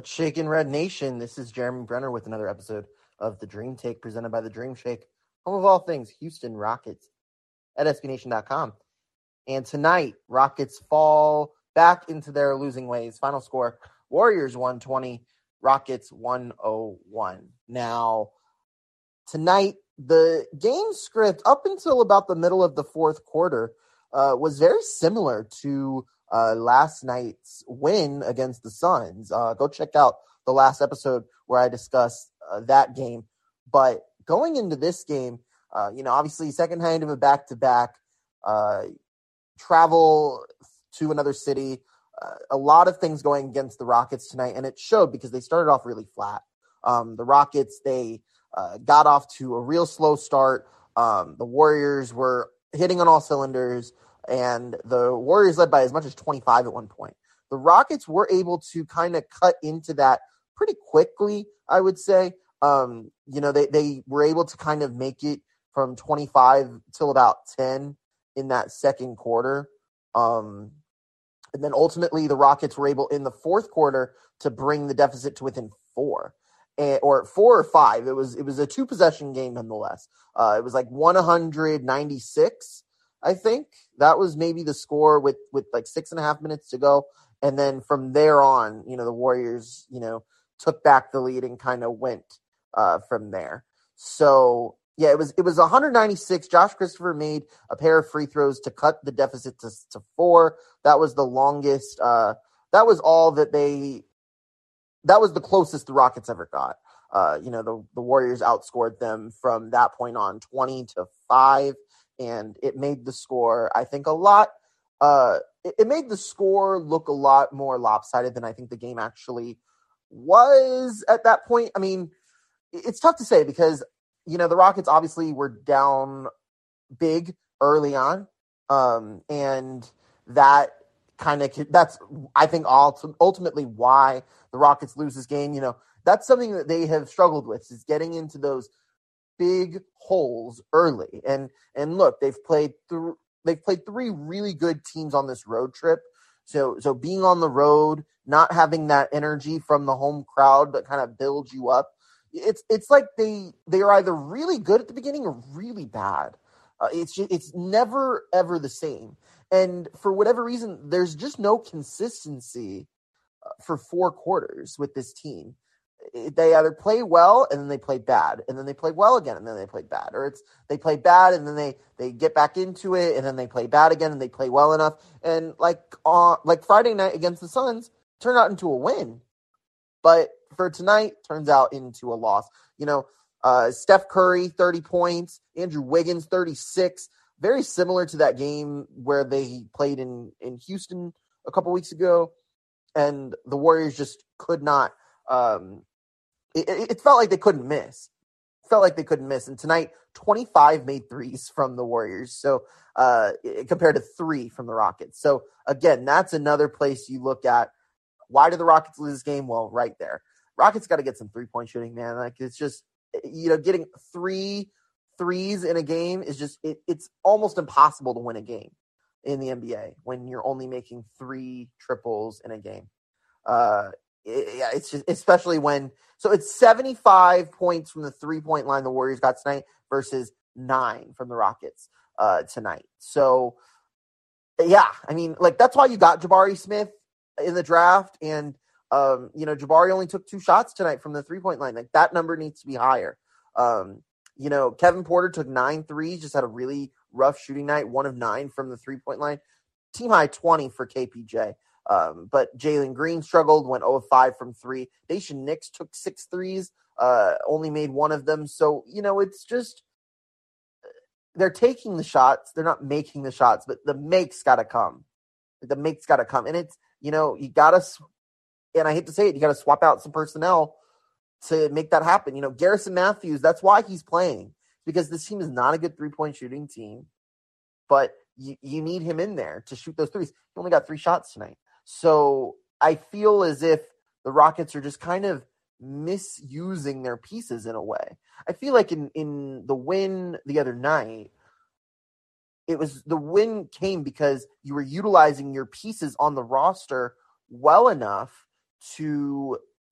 What's shaking, Red Nation? This is Jeremy Brenner with another episode of The Dream Take presented by The Dream Shake, home of all things Houston Rockets at SBNation.com. And tonight, Rockets fall back into their losing ways. Final score, Warriors 120, Rockets 101. Now, tonight, the game script up until about the middle of the fourth quarter was very similar to last night's win against the Suns. Go check out the last episode where I discussed that game. But going into this game, obviously second hand of a back-to-back, travel to another city, a lot of things going against the Rockets tonight, and it showed because they started off really flat. The Rockets, they got off to a real slow start. The Warriors were hitting on all cylinders, and the Warriors led by as much as 25 at one point. The Rockets were able to kind of cut into that pretty quickly, I would say. They were able to kind of make it from 25 till about 10 in that second quarter. And then ultimately the Rockets were able in the fourth quarter to bring the deficit to within 4. Or 4 or 5. It was a 2-possession game nonetheless. It was like 196, I think. That was maybe the score with like 6.5 minutes to go. And then from there on, the Warriors, took back the lead and kind of went from there. So yeah, it was 196. Josh Christopher made a pair of free throws to cut the deficit to 4. That was the longest. That was the closest the Rockets ever got. The Warriors outscored them from that point on 20-5, and it made the score, I think, it made the score look a lot more lopsided than I think the game actually was at that point. I mean, it's tough to say because, the Rockets obviously were down big early on, and that's, I think, ultimately why the Rockets lose this game. That's something that they have struggled with, is getting into those big holes early. And look, they've played 3 really good teams on this road trip. So being on the road, not having that energy from the home crowd that kind of builds you up, it's like they are either really good at the beginning or really bad. It's never ever the same. And for whatever reason, there's just no consistency for 4 quarters with this team. They either play well and then they play bad, and then they play well again and then they play bad, or they play bad and then they get back into it and then they play bad again and they play well enough. And like Friday night against the Suns turned out into a win, but for tonight turns out into a loss. Steph Curry 30 points, Andrew Wiggins 36. Very similar to that game where they played in Houston a couple weeks ago, and the Warriors just could not. It felt like they couldn't miss. And tonight, 25 made threes from the Warriors, so compared to 3 from the Rockets. So again, that's another place you look at. Why did the Rockets lose this game? Well, right there, Rockets got to get some 3-point shooting, man. Like, it's just, getting 3 threes in a game is just it's almost impossible to win a game in the NBA when you're only making 3 triples in a game. It's just, especially when, so it's 75 points from the 3-point line the Warriors got tonight versus 9 from the Rockets tonight. So yeah, I mean, like, that's why you got Jabari Smith in the draft, and Jabari only took 2 shots tonight from the 3-point line. Like, that number needs to be higher. Kevin Porter took 9 threes, just had a really rough shooting night, 1 of 9 from the 3-point line. Team high 20 for KPJ. But Jalen Green struggled, went 0 of 5 from 3. Daishen Nix took 6 threes, only made 1 of them. So, it's just, they're taking the shots. They're not making the shots, but the make's got to come. And it's, you got to, and I hate to say it, you got to swap out some personnel to make that happen. Garrison Matthews, that's why he's playing, because this team is not a good 3-point shooting team, but you need him in there to shoot those threes. He only got 3 shots tonight. So I feel as if the Rockets are just kind of misusing their pieces in a way. I feel like in the win the other night, the win came because you were utilizing your pieces on the roster well enough to,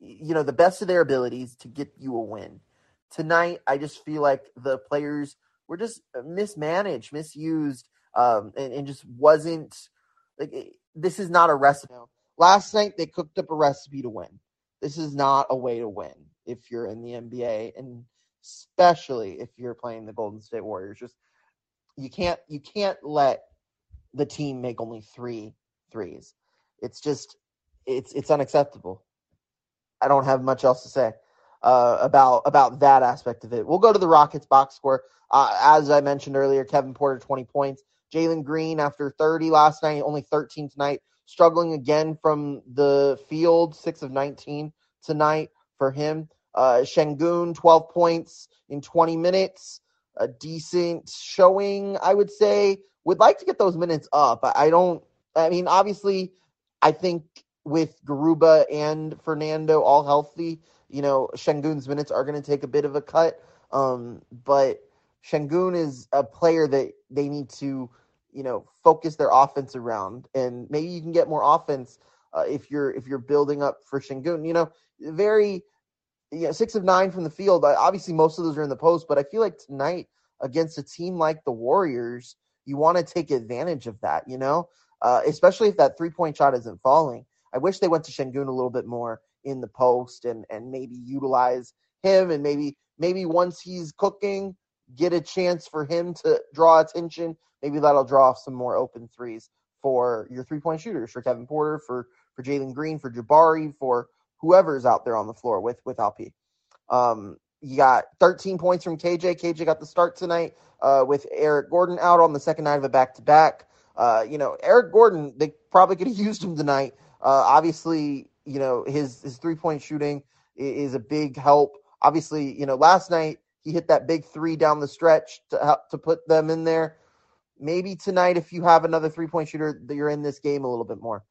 the best of their abilities to get you a win. Tonight, I just feel like the players were just mismanaged, misused, and just wasn't like this is not a recipe. Last night they cooked up a recipe to win. This is not a way to win if you're in the NBA, and especially if you're playing the Golden State Warriors. Just you can't let the team make only 3 threes. It's just it's unacceptable. I don't have much else to say about that aspect of it. We'll go to the Rockets box score. As I mentioned earlier, Kevin Porter 20 points. Jalen Green after 30 last night, only 13 tonight. Struggling again from the field, 6 of 19 tonight for him. Şengün 12 points in 20 minutes. A decent showing, I would say. Would like to get those minutes up. Obviously, I think with Garuba and Fernando all healthy, Şengün's minutes are going to take a bit of a cut. But Şengün is a player that they need to, focus their offense around, and maybe you can get more offense if you're building up for Şengün. Very 6 of 9 from the field. Obviously, most of those are in the post, but I feel like tonight against a team like the Warriors, you want to take advantage of that, especially if that 3-point shot isn't falling. I wish they went to Şengün a little bit more in the post and maybe utilize him, and maybe once he's cooking, get a chance for him to draw attention. Maybe that'll draw off some more open threes for your 3-point shooters, for Kevin Porter, for Jalen Green, for Jabari, for whoever's out there on the floor with Alp. You got 13 points from KJ. KJ got the start tonight with Eric Gordon out on the second night of a back-to-back. Eric Gordon, they probably could have used him tonight. Obviously, his 3-point shooting is a big help. Obviously, last night he hit that big 3 down the stretch to put them in there. Maybe tonight, if you have another 3-point shooter, that you're in this game a little bit more.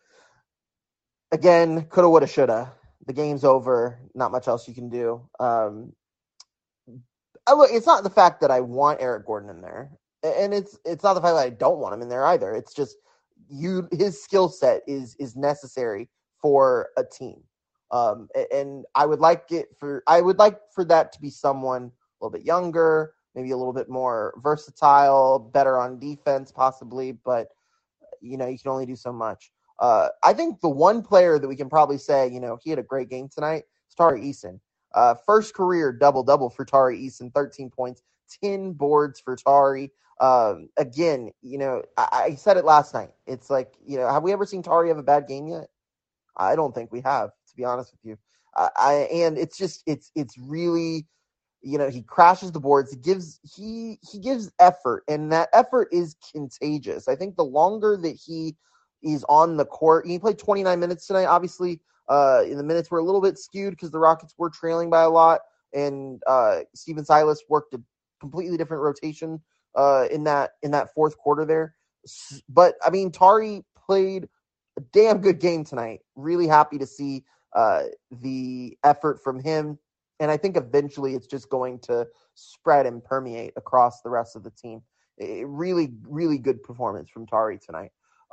Again, coulda, woulda, shoulda. The game's over. Not much else you can do. It's not the fact that I want Eric Gordon in there, and it's not the fact that I don't want him in there either. It's just his skill set is necessary for a team, and I would like for that to be someone a little bit younger, maybe a little bit more versatile, better on defense, possibly. But you can only do so much. I think the one player that we can probably say, he had a great game tonight is Tari Eason. First career double-double for Tari Eason, 13 points, 10 boards for Tari. Again, I said it last night. It's like, have we ever seen Tari have a bad game yet? I don't think we have, to be honest with you. And it's just, it's really, he crashes the boards. He gives effort, and that effort is contagious. I think the longer that he is on the court, he played 29 minutes tonight. Obviously, in the minutes were a little bit skewed because the Rockets were trailing by a lot, and Steven Silas worked a completely different rotation in that fourth quarter there. But Tari played a damn good game tonight. Really happy to see the effort from him. And I think eventually it's just going to spread and permeate across the rest of the team. Really, really good performance from Tari tonight.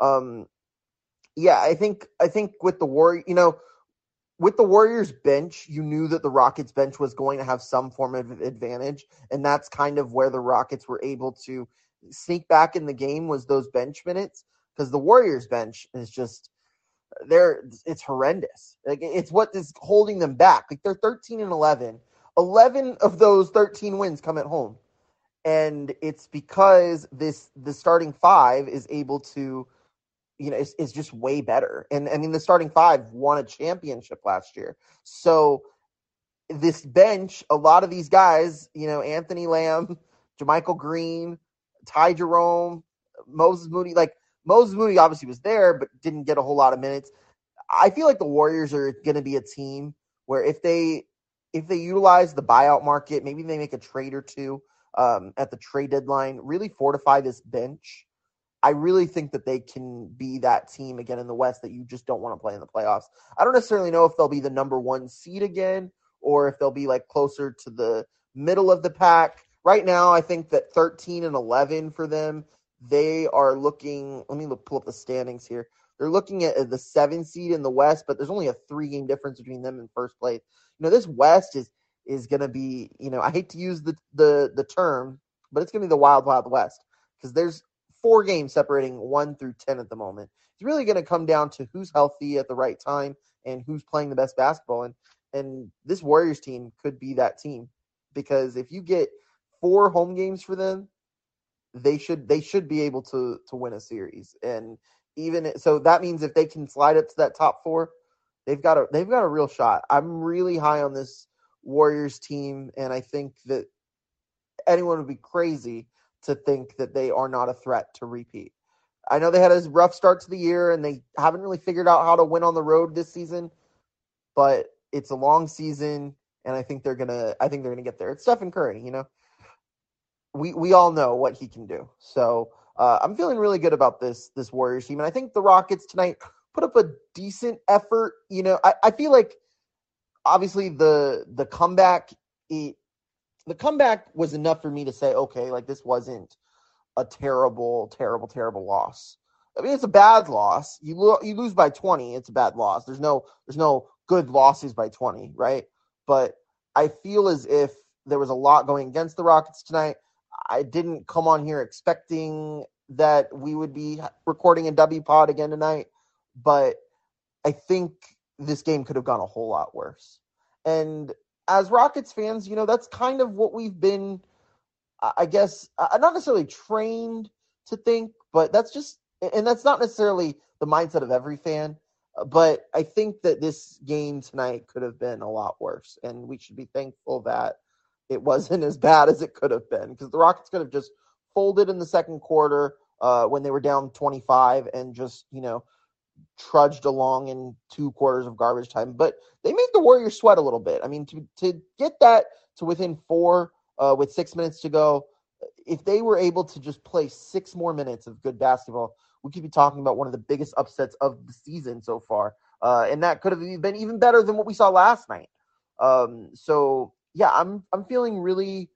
I think with the with the Warriors bench, you knew that the Rockets bench was going to have some form of advantage, and that's kind of where the Rockets were able to sneak back in the game, was those bench minutes, because the Warriors bench is just it's horrendous. Like, it's what is holding them back. Like, they're 13-11. 11 of those 13 wins come at home. And it's because the starting 5 is able to, is just way better. And the starting 5 won a championship last year. So this bench, a lot of these guys, Anthony Lamb, JaMychal Green, Ty Jerome, Moses Moody, Moses Moody obviously was there, but didn't get a whole lot of minutes. I feel like the Warriors are going to be a team where if they utilize the buyout market, maybe they make a trade or two at the trade deadline, really fortify this bench. I really think that they can be that team again in the West that you just don't want to play in the playoffs. I don't necessarily know if they'll be the number 1 seed again, or if they'll be closer to the middle of the pack. Right now, I think that 13-11 for them. They are looking. Let me pull up the standings here. they're looking at the 7 seed in the West, but there's only a 3-game difference between them and first place. This West is going to be, I hate to use the term, but it's going to be the wild, wild West because there's 4 games separating 1 through 10 at the moment. It's really going to come down to who's healthy at the right time and who's playing the best basketball. And this Warriors team could be that team because if you get 4 home games for them, they should be able to win a series. And even so, that means if they can slide up to that top 4, they've got a real shot. I'm really high on this Warriors team, and I think that anyone would be crazy to think that they are not a threat to repeat. I know they had a rough start to the year, and they haven't really figured out how to win on the road this season, but it's a long season, and I think they're gonna get there. It's Stephen Curry, We all know what he can do. So I'm feeling really good about this Warriors team. And I think the Rockets tonight put up a decent effort. I feel like obviously the comeback was enough for me to say, okay, like this wasn't a terrible, terrible, terrible loss. I mean, it's a bad loss. You lose by 20, it's a bad loss. There's no good losses by 20, right? But I feel as if there was a lot going against the Rockets tonight. I didn't come on here expecting that we would be recording a W pod again tonight, but I think this game could have gone a whole lot worse. And as Rockets fans, that's kind of what we've been, I guess, not necessarily trained to think, but that's not necessarily the mindset of every fan. But I think that this game tonight could have been a lot worse, and we should be thankful that it wasn't as bad as it could have been because the Rockets could have just folded in the second quarter when they were down 25 and just, trudged along in 2 quarters of garbage time. But they made the Warriors sweat a little bit. I mean, to get that to within 4 with 6 minutes to go, if they were able to just play 6 more minutes of good basketball, we could be talking about one of the biggest upsets of the season so far. And that could have been even better than what we saw last night. So yeah, I'm feeling really.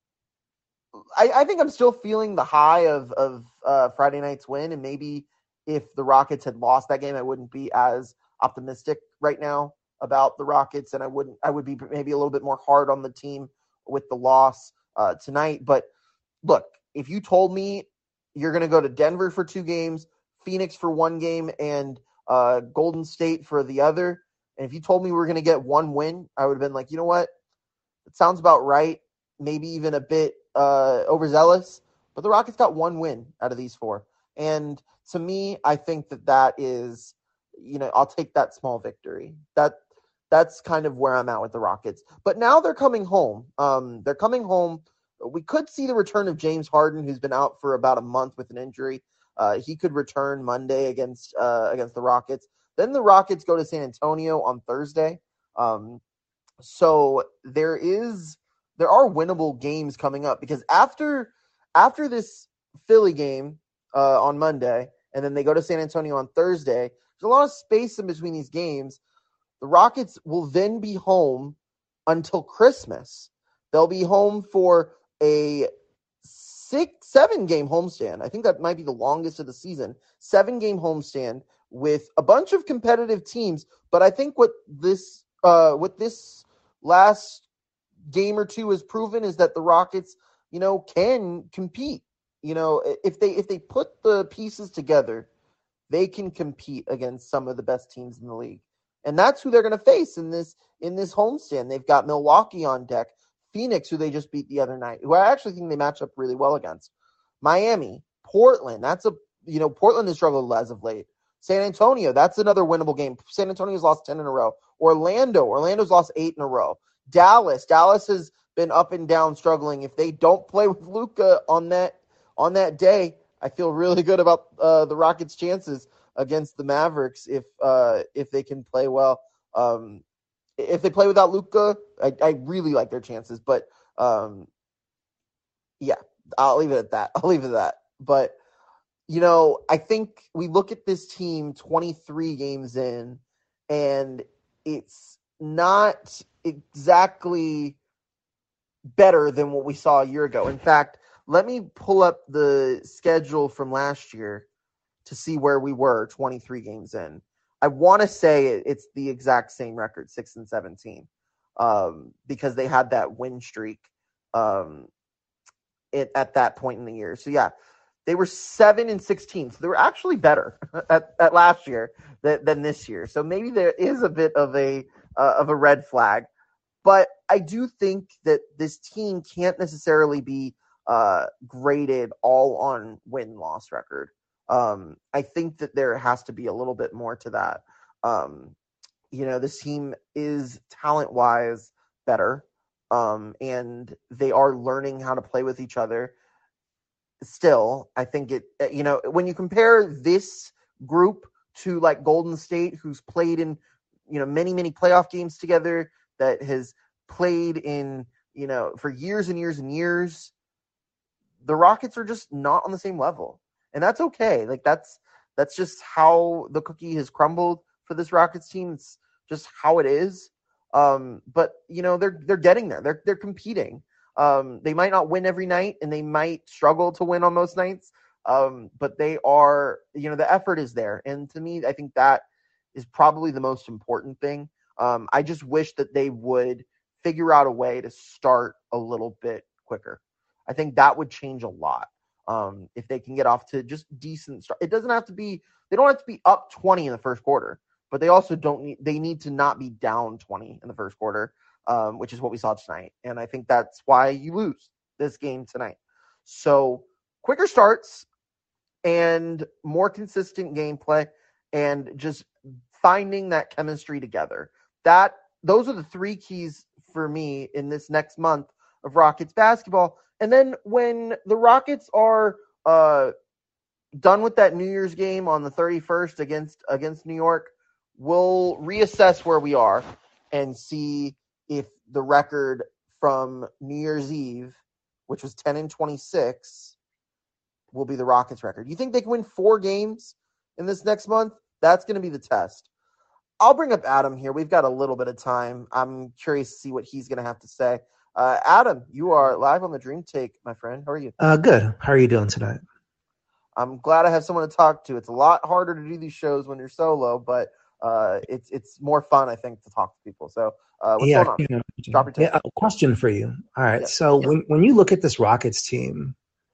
I think I'm still feeling the high of Friday night's win, and maybe if the Rockets had lost that game, I wouldn't be as optimistic right now about the Rockets, and I would be maybe a little bit more hard on the team with the loss tonight. But look, if you told me you're going to go to Denver for 2 games, Phoenix for 1 game, and Golden State for the other, and if you told me we were going to get 1 win, I would have been like, you know what? It sounds about right, maybe even a bit overzealous, but the Rockets got 1 win out of these 4. And to me, I think that is, I'll take that small victory. That's kind of where I'm at with the Rockets. But now they're coming home. They're coming home. We could see the return of James Harden, who's been out for about a month with an injury. He could return Monday against the Rockets. Then the Rockets go to San Antonio on Thursday. So there are winnable games coming up because after this Philly game on Monday, and then they go to San Antonio on Thursday, there's a lot of space in between these games. The Rockets will then be home until Christmas. They'll be home for a 7-game homestand. I think that might be the longest of the season. 7-game homestand with a bunch of competitive teams. But I think what this last game or 2 has proven is that the Rockets, can compete. If they put the pieces together, they can compete against some of the best teams in the league. And that's who they're going to face in this homestand. They've got Milwaukee on deck, Phoenix, who they just beat the other night, who I actually think they match up really well against. Miami, Portland, Portland has struggled as of late. San Antonio, that's another winnable game. San Antonio's lost 10 in a row. Orlando's lost 8 in a row. Dallas has been up and down struggling. If they don't play with Luka on that day, I feel really good about the Rockets' chances against the Mavericks if they can play well. If they play without Luka, I really like their chances. But yeah, I'll leave it at that. But I think we look at this team 23 games in, and it's not exactly better than what we saw a year ago. In fact, let me pull up the schedule from last year to see where we were 23 games in. I want to say it's the exact same record, 6-17, because they had that win streak at that point in the year. So yeah, they were 7-16. So they were actually better at last year than this year. So maybe there is a bit of a red flag. But I do think that this team can't necessarily be graded all on win-loss record. I think that there has to be a little bit more to that. This team is talent-wise better, and they are learning how to play with each other. Still, I think when you compare this group to like Golden State, who's played in, many, many playoff games together, that has played in, for years and years and years, the Rockets are just not on the same level. And that's okay. Like that's just how the cookie has crumbled for this Rockets team. It's just how it is. But they're getting there. They're competing. They might not win every night, and they might struggle to win on most nights. But they are, the effort is there. And to me, I think that is probably the most important thing. I just wish that they would figure out a way to start a little bit quicker. I think that would change a lot. If they can get off to just decent start. They don't have to be up 20 in the first quarter, but they also they need to not be down 20 in the first quarter, which is what we saw tonight. And I think that's why you lose this game tonight. So quicker starts and more consistent gameplay and just finding that chemistry together. Those are the three keys for me in this next month of Rockets basketball. And then when the Rockets are done with that New Year's game on the 31st against New York, we'll reassess where we are and see if the record from New Year's Eve, which was 10-26, will be the Rockets record. You think they can win 4 games in this next month? That's going to be the test. I'll bring up Adam here. We've got a little bit of time. I'm curious to see what he's going to have to say. Adam, you are live on the Dream Take, my friend. How are you? Good. How are you doing tonight? I'm glad I have someone to talk to. It's a lot harder to do these shows when you're solo, but it's more fun, I think, to talk to people. So what's going on? Drop your take. A question for you. All right. Yes. So when you look at this Rockets team,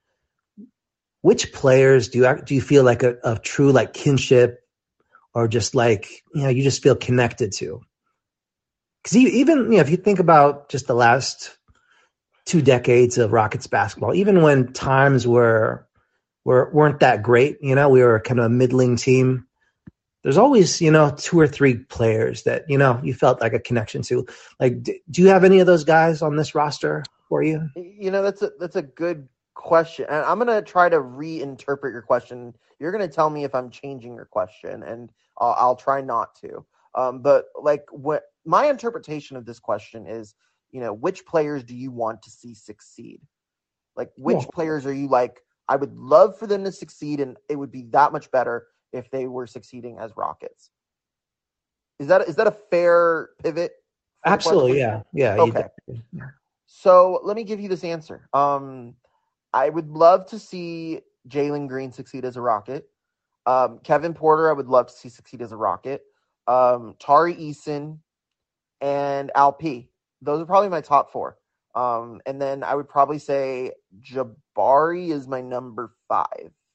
which players do you feel like a true like kinship, or just like, you just feel connected to? Because even, if you think about just the last 2 decades of Rockets basketball, even when times weren't that great, we were kind of a middling team, there's always, 2 or 3 players that, you felt like a connection to. Like, do you have any of those guys on this roster for you? That's a good question. And I'm going to try to reinterpret your question. You're going to tell me if I'm changing your question, and I'll try not to. But like what my interpretation of this question is, which players do you want to see succeed? Like which players are you like, I would love for them to succeed, and it would be that much better if they were succeeding as Rockets. Is that a fair pivot? Absolutely. Yeah. Okay. So let me give you this answer. I would love to see Jalen Green succeed as a Rocket. Kevin Porter, I would love to see succeed as a Rocket. Tari Eason and Al P. Those are probably my top 4. And then I would probably say Jabari is my number 5.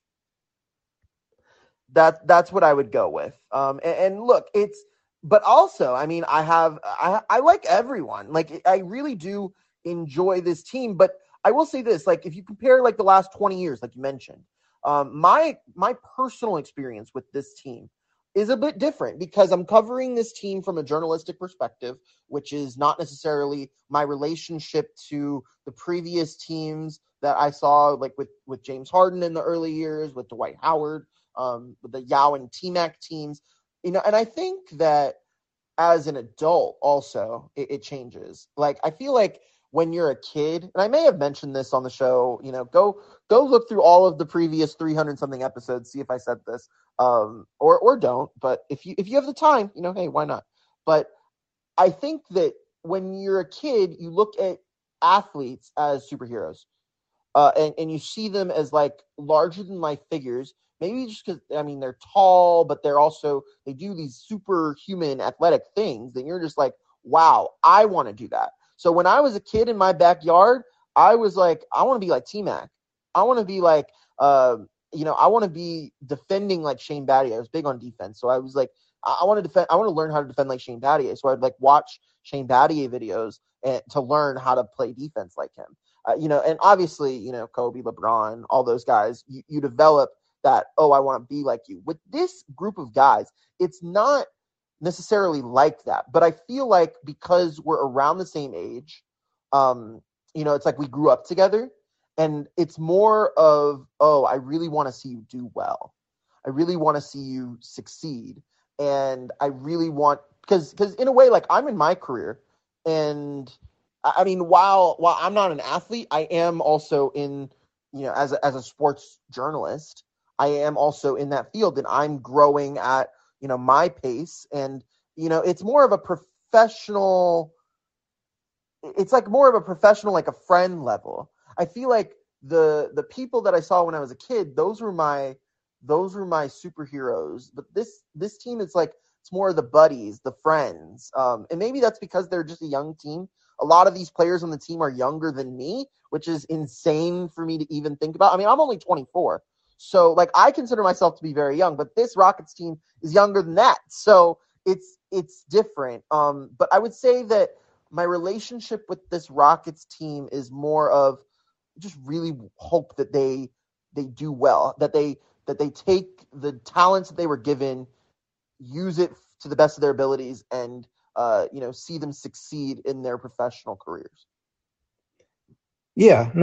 That's what I would go with. And look, but also, I mean, I like everyone. Like, I really do enjoy this team, but I will say this, like, if you compare like the last 20 years, like you mentioned, my personal experience with this team is a bit different because I'm covering this team from a journalistic perspective, which is not necessarily my relationship to the previous teams that I saw, like with James Harden in the early years, with Dwight Howard, with the Yao and T-Mac teams, and I think that as an adult also it changes. Like, I feel like when you're a kid, and I may have mentioned this on the show, go look through all of the previous 300 something episodes, see if I said this, or don't. But if you have the time, hey, why not? But I think that when you're a kid, you look at athletes as superheroes, and you see them as like larger than life figures maybe just because, I mean, they're tall, but they do these superhuman athletic things that you're just like, wow, I want to do that. So when I was a kid in my backyard, I was like, I want to be like T-Mac. I want to be like, I want to be defending like Shane Battier. I was big on defense. So I was like, I want to learn how to defend like Shane Battier. So I'd like watch Shane Battier videos to learn how to play defense like him. And obviously, Kobe, LeBron, all those guys, you develop that, I want to be like you. With this group of guys, it's not necessarily like that. But I feel like because we're around the same age, it's like we grew up together. And it's more of, I really want to see you do well. I really want to see you succeed. And I really want, because in a way, like I'm in my career, and I mean, while I'm not an athlete, I am also in, as a sports journalist, I am also in that field, and I'm growing at, my pace. And, it's more of a professional, like a friend level. I feel like the people that I saw when I was a kid, those were my superheroes. But this team is like, it's more of the buddies, the friends. And maybe that's because they're just a young team. A lot of these players on the team are younger than me, which is insane for me to even think about. I mean, I'm only 24. So like I consider myself to be very young, but this Rockets team is younger than that. So it's different. But I would say that my relationship with this Rockets team is more of just really hope that they do well, that they take the talents that they were given, use it to the best of their abilities, and see them succeed in their professional careers. Yeah, no,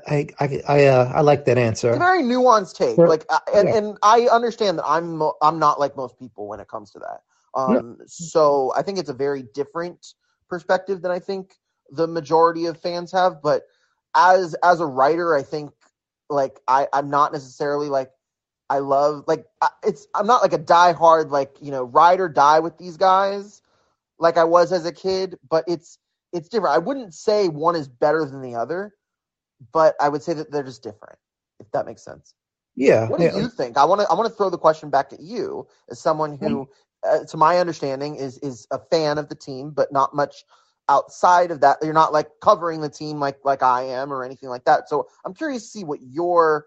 I like that answer. It's a very nuanced take, and I understand that I'm not like most people when it comes to that. So I think it's a very different perspective than I think the majority of fans have. But as a writer, I think like I'm not necessarily like I love like I'm not like a diehard like ride or die with these guys like I was as a kid. But it's different. I wouldn't say one is better than the other, but I would say that they're just different, if that makes sense. Yeah. What do you think? I want to throw the question back at you as someone who, to my understanding, is a fan of the team, but not much outside of that. You're not like covering the team like I am or anything like that. So I'm curious to see what your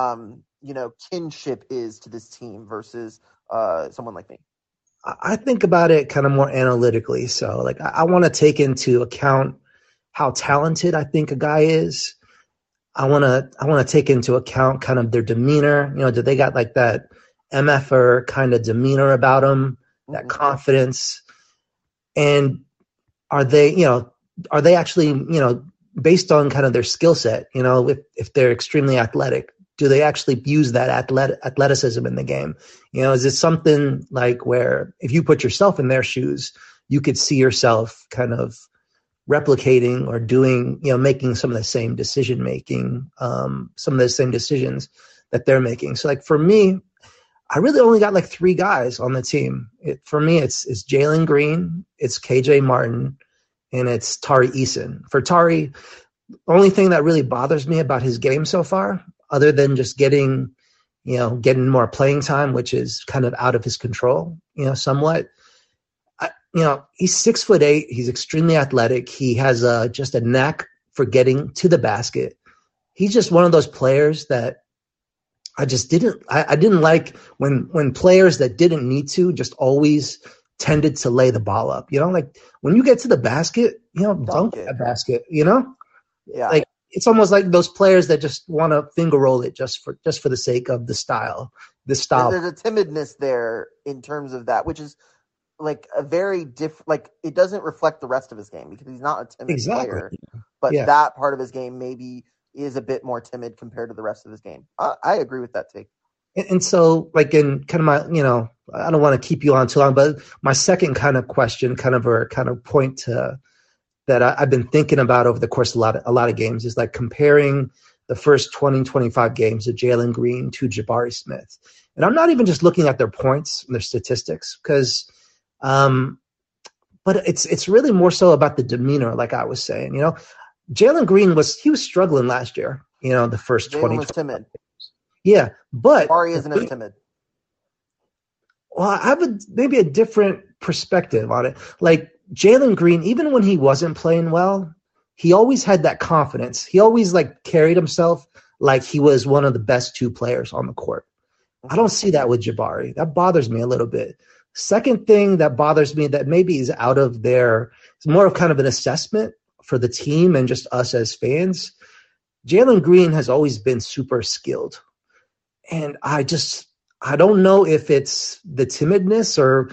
kinship is to this team versus someone like me. I think about it kind of more analytically. So like I want to take into account how talented I think a guy is. I want to take into account kind of their demeanor. Do they got like that MFer kind of demeanor about them, that confidence? And are they actually, based on kind of their skill set, if they're extremely athletic, do they actually use that athleticism in the game? Is it something like where if you put yourself in their shoes, you could see yourself kind of replicating or doing, making some of the same decision making, some of the same decisions that they're making. So like for me, I really only got like 3 guys on the team. For me, it's Jalen Green, it's KJ Martin, and it's Tari Eason. For Tari, the only thing that really bothers me about his game so far, other than just getting more playing time, which is kind of out of his control, somewhat. He's 6'8". He's extremely athletic. He has just a knack for getting to the basket. He's just one of those players that I just didn't like when players that didn't need to just always tended to lay the ball up. Like when you get to the basket, dunk that basket. Yeah. Like it's almost like those players that just want to finger roll it just for the sake of the style. There's a timidness there in terms of that, which is like a very different, like it doesn't reflect the rest of his game because he's not a timid player, but that part of his game maybe is a bit more timid compared to the rest of his game. I agree with that take. And so like in kind of my, I don't want to keep you on too long, but my second kind of question, kind of point to that I've been thinking about over the course of a lot of games is like comparing the first 20, 25 games of Jalen Green to Jabari Smith. And I'm not even just looking at their points and their statistics because, but it's really more so about the demeanor, like I was saying. Jalen Green was struggling last year. The first 20 was timid. Yeah, but Jabari isn't as timid. Well, I have maybe a different perspective on it. Like Jalen Green, even when he wasn't playing well, he always had that confidence. He always like carried himself like he was one of the best two players on the court. I don't see that with Jabari. That bothers me a little bit. Second thing that bothers me that maybe is out of their, it's more of kind of an assessment for the team and just us as fans. Jalen Green has always been super skilled. And I don't know if it's the timidness or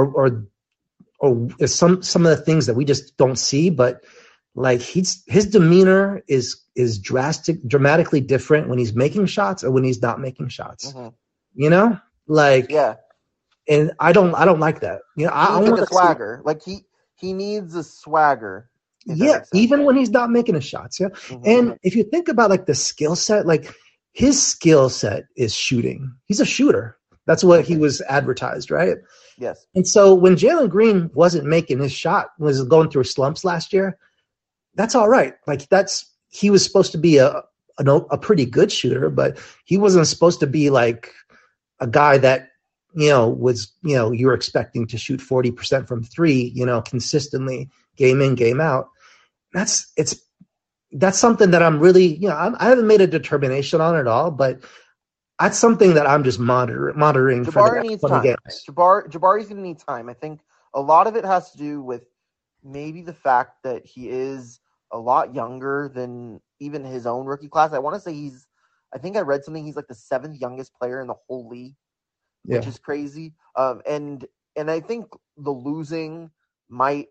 some of the things that we just don't see, but like his demeanor is dramatically different when he's making shots and when he's not making shots. Mm-hmm. You know, like yeah, and I don't like that. You know, I want a swagger. Like he needs a swagger. Yeah, even when he's not making his shots. Yeah, and if you think about like the skill set, like his skill set is shooting. He's a shooter. That's what he was advertised, right? Yes. And so when Jalen Green wasn't making his shot, was going through slumps last year, that's all right. Like he was supposed to be a pretty good shooter, but he wasn't supposed to be like a guy that, was, you were expecting to shoot 40% from three, consistently game in, game out. That's something that I'm really, I haven't made a determination on it all, but that's something that I'm just monitoring. Jabari for the needs time. games. Jabari's going to need time. I think a lot of it has to do with maybe the fact that he is a lot younger than even his own rookie class. I want to say I think I read something. He's like the 7th youngest player in the whole league, which is crazy. And I think the losing might,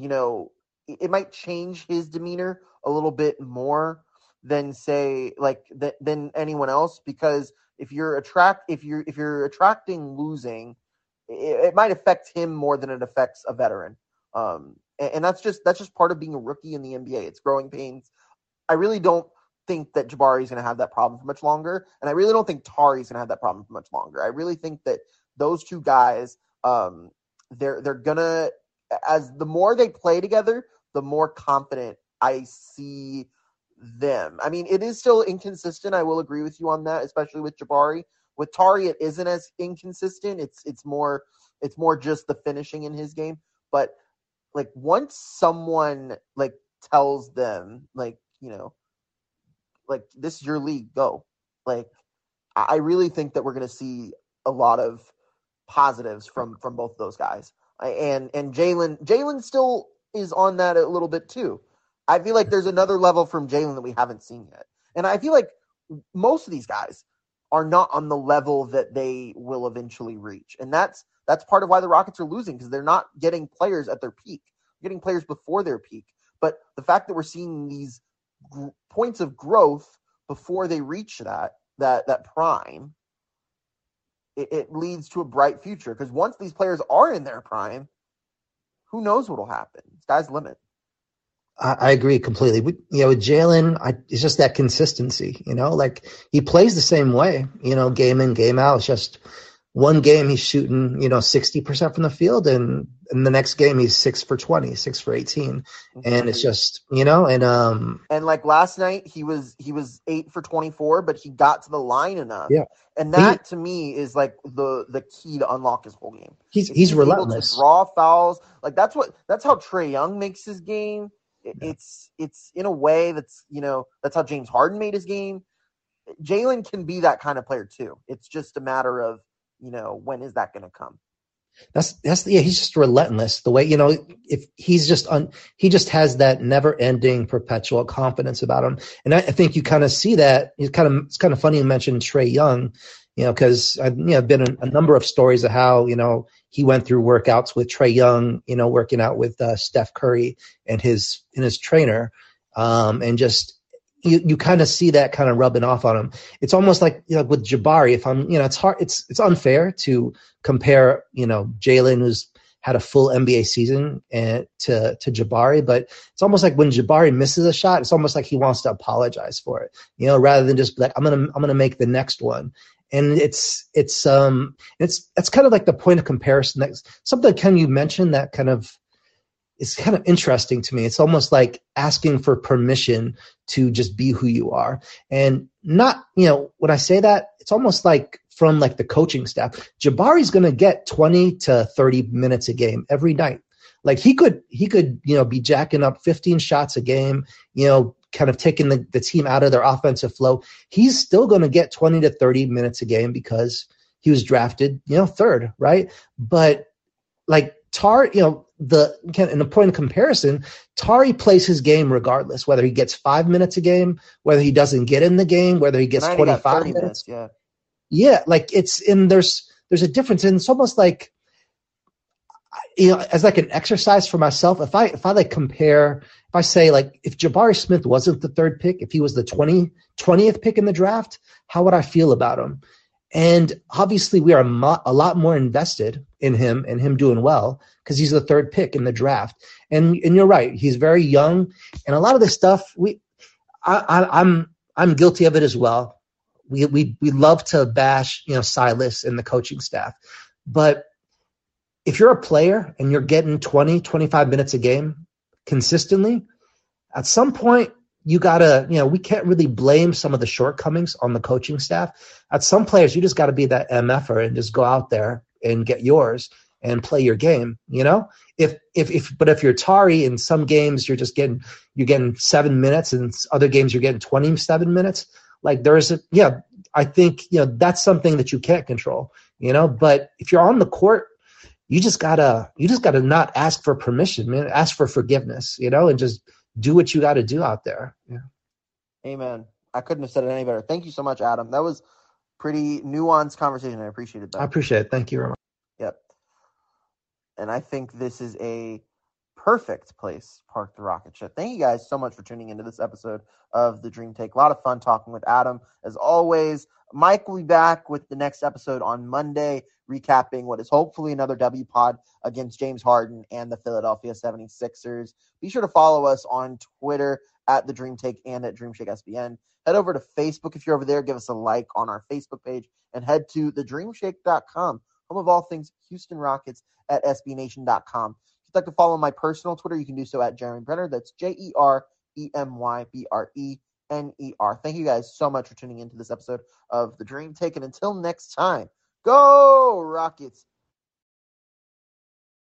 it might change his demeanor a little bit more than say than anyone else, because if you're attracting losing, it might affect him more than it affects a veteran. And that's just part of being a rookie in the NBA. It's growing pains. I really don't think that Jabari is going to have that problem for much longer, and I really don't think Tari is going to have that problem for much longer. I really think that those two guys, they're gonna, as the more they play together, the more confident I see them. I mean, it is still inconsistent. I will agree with you on that, especially with Jabari. With Tari, it isn't as inconsistent. It's more just the finishing in his game. But like once someone like tells them like this is your league, go. Like I really think that we're going to see a lot of positives from both those guys. And Jalen still is on that a little bit too. I feel like there's another level from Jalen that we haven't seen yet. And I feel like most of these guys are not on the level that they will eventually reach. And that's part of why the Rockets are losing, because they're not getting players at their peak. They're getting players before their peak. But the fact that we're seeing these points of growth before they reach that prime, it leads to a bright future. Because once these players are in their prime, who knows what will happen? Sky's the limit. I agree completely. With Jalen, it's just that consistency, like he plays the same way, game in, game out. It's just one game he's shooting, 60% from the field, and in the next game he's 6 for 20, 6 for 18. And it's just, and like last night he was 8 for 24, but he got to the line enough. Yeah. And that to me is like the key to unlock his whole game. He's relentless. Able to draw fouls. Like that's how Trae Young makes his game. It's in a way that's how James Harden made his game. Jalen can be that kind of player too. It's just a matter of when is that going to come. He's just relentless. The way if he's just he just has that never ending perpetual confidence about him, and I think you kind of see that. It's kind of funny you mentioned Trae Young, because I've been a number of stories of how he went through workouts with Trae Young, working out with Steph Curry and his trainer, and just you kind of see that kind of rubbing off on him. It's almost like with Jabari. If I'm it's hard, it's unfair to compare Jalen, who's had a full NBA season, and to Jabari, but it's almost like when Jabari misses a shot, it's almost like he wants to apologize for it, rather than just be like I'm gonna make the next one. And it's kind of like the point of comparison. That's something, Ken, you mentioned that kind of is kind of interesting to me. It's almost like asking for permission to just be who you are. And not, when I say that, it's almost like from like the coaching staff. Jabari's going to get 20 to 30 minutes a game every night. Like he could, be jacking up 15 shots a game, kind of taking the team out of their offensive flow. He's still going to get 20 to 30 minutes a game because he was drafted, third, right? But like Tar, in a point of comparison, Tari plays his game regardless, whether he gets 5 minutes a game, whether he doesn't get in the game, whether he gets 25 minutes. Yeah, like there's a difference. And it's almost like, as like an exercise for myself, if I like compare, if I say like, if Jabari Smith wasn't the third pick, if he was the 20th pick in the draft, how would I feel about him? And obviously we are a lot more invested in him and him doing well because he's the third pick in the draft. And you're right. He's very young. And a lot of this stuff, I'm guilty of it as well. We love to bash, Silas and the coaching staff. But if you're a player and you're getting 20, 25 minutes a game consistently, at some point, you gotta, we can't really blame some of the shortcomings on the coaching staff. At some players, you just gotta be that MFer and just go out there and get yours and play your game. But if you're Tari, in some games you're getting 7 minutes, and other games you're getting 27 minutes. Like I think that's something that you can't control. But if you're on the court, you just gotta not ask for permission, man. Ask for forgiveness, and just do what you got to do out there. Yeah. Amen. I couldn't have said it any better. Thank you so much, Adam. That was pretty nuanced conversation. I appreciate it. I appreciate it. Thank you very much. Yep. And I think this is a perfect place to park the rocket ship. Thank you guys so much for tuning into this episode of The Dream Take. A lot of fun talking with Adam. As always, Mike will be back with the next episode on Monday, recapping what is hopefully another W pod against James Harden and the Philadelphia 76ers. Be sure to follow us on Twitter at The Dream Take and at Dream Shake SBN. Head over to Facebook if you're over there. Give us a like on our Facebook page and head to thedreamshake.com, home of all things Houston Rockets, at sbnation.com. If you'd like to follow my personal Twitter, you can do so at Jeremy Brenner. That's JeremyBrener. Thank you guys so much for tuning into this episode of The Dream Take. And until next time, go Rockets.